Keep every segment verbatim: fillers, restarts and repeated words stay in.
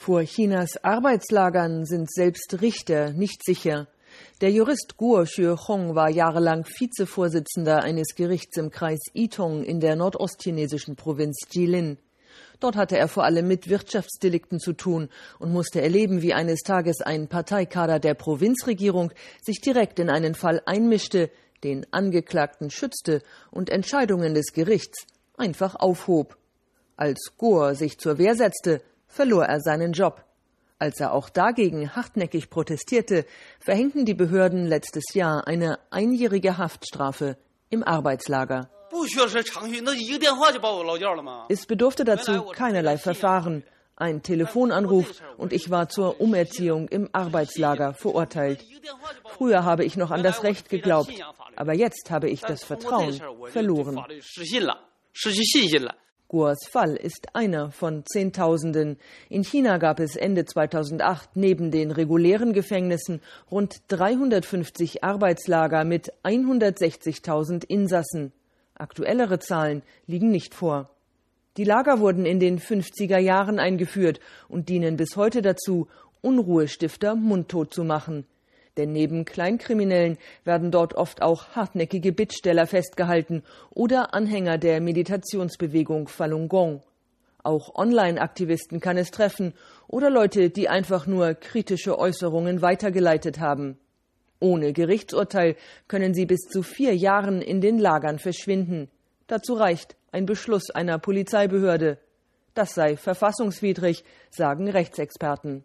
Vor Chinas Arbeitslagern sind selbst Richter nicht sicher. Der Jurist Guo Xuehong war jahrelang Vizevorsitzender eines Gerichts im Kreis Yitong in der nordostchinesischen Provinz Jilin. Dort hatte er vor allem mit Wirtschaftsdelikten zu tun und musste erleben, wie eines Tages ein Parteikader der Provinzregierung sich direkt in einen Fall einmischte, den Angeklagten schützte und Entscheidungen des Gerichts einfach aufhob. Als Guo sich zur Wehr setzte, verlor er seinen Job. Als er auch dagegen hartnäckig protestierte, verhängten die Behörden letztes Jahr eine einjährige Haftstrafe im Arbeitslager. Es bedurfte dazu keinerlei Verfahren, ein Telefonanruf und ich war zur Umerziehung im Arbeitslager verurteilt. Früher habe ich noch an das Recht geglaubt, aber jetzt habe ich das Vertrauen verloren. Guos Fall ist einer von Zehntausenden. In China gab es Ende zweitausendacht neben den regulären Gefängnissen rund dreihundertfünfzig Arbeitslager mit hundertsechzigtausend Insassen. Aktuellere Zahlen liegen nicht vor. Die Lager wurden in den fünfziger Jahren eingeführt und dienen bis heute dazu, Unruhestifter mundtot zu machen. Denn neben Kleinkriminellen werden dort oft auch hartnäckige Bittsteller festgehalten oder Anhänger der Meditationsbewegung Falun Gong. Auch Online-Aktivisten kann es treffen oder Leute, die einfach nur kritische Äußerungen weitergeleitet haben. Ohne Gerichtsurteil können sie bis zu vier Jahren in den Lagern verschwinden. Dazu reicht ein Beschluss einer Polizeibehörde. Das sei verfassungswidrig, sagen Rechtsexperten.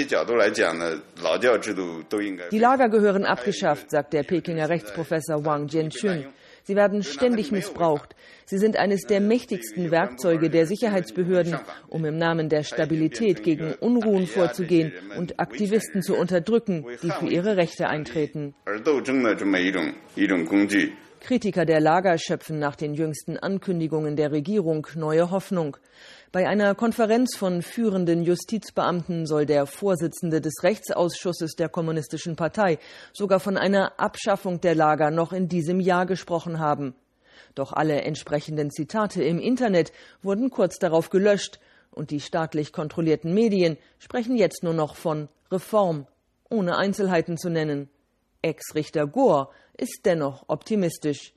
Die Lager gehören abgeschafft, sagt der Pekinger Rechtsprofessor Wang Jianchun. Sie werden ständig missbraucht. Sie sind eines der mächtigsten Werkzeuge der Sicherheitsbehörden, um im Namen der Stabilität gegen Unruhen vorzugehen und Aktivisten zu unterdrücken, die für ihre Rechte eintreten. Kritiker der Lager schöpfen nach den jüngsten Ankündigungen der Regierung neue Hoffnung. Bei einer Konferenz von führenden Justizbeamten soll der Vorsitzende des Rechtsausschusses der Kommunistischen Partei sogar von einer Abschaffung der Lager noch in diesem Jahr gesprochen haben. Doch alle entsprechenden Zitate im Internet wurden kurz darauf gelöscht und die staatlich kontrollierten Medien sprechen jetzt nur noch von Reform, ohne Einzelheiten zu nennen. Ex-Richter Guo ist dennoch optimistisch.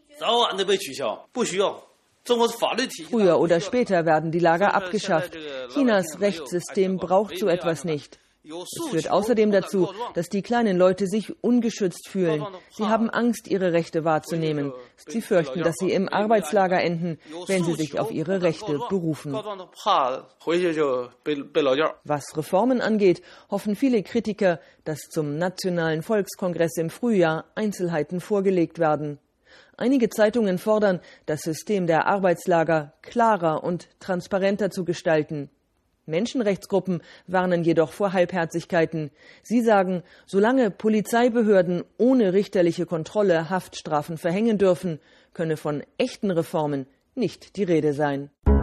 Früher oder später werden die Lager abgeschafft. Chinas Rechtssystem braucht so etwas nicht. Es führt außerdem dazu, dass die kleinen Leute sich ungeschützt fühlen. Sie haben Angst, ihre Rechte wahrzunehmen. Sie fürchten, dass sie im Arbeitslager enden, wenn sie sich auf ihre Rechte berufen. Was Reformen angeht, hoffen viele Kritiker, dass zum Nationalen Volkskongress im Frühjahr Einzelheiten vorgelegt werden. Einige Zeitungen fordern, das System der Arbeitslager klarer und transparenter zu gestalten. Menschenrechtsgruppen warnen jedoch vor Halbherzigkeiten. Sie sagen, solange Polizeibehörden ohne richterliche Kontrolle Haftstrafen verhängen dürfen, könne von echten Reformen nicht die Rede sein.